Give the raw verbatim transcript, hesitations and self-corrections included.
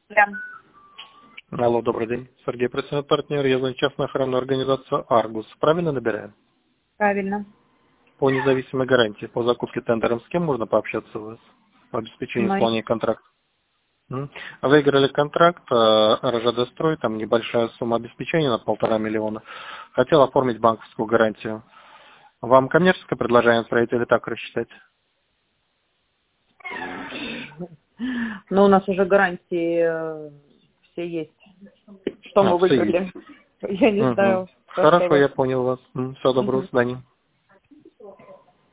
Да. Алло, добрый день. Сергей, представляет партнер. Я звоню частную охранную организацию «Аргус». Правильно набираем? Правильно. По независимой гарантии, по закупке тендером, с кем можно пообщаться у вас? По обеспечению Мария. исполнения контракта. М? Выиграли контракт, э, РЖД «Строй», там небольшая сумма обеспечения на полтора миллиона. Хотел оформить банковскую гарантию. Вам коммерческое предложение отправить или так рассчитать? Ну, у нас уже гарантии э, все есть. Что А, мы все выиграли? есть. Я не Угу. знаю, что Хорошо, сказать. я понял вас. М, Всего доброго, Мгм. до свидания.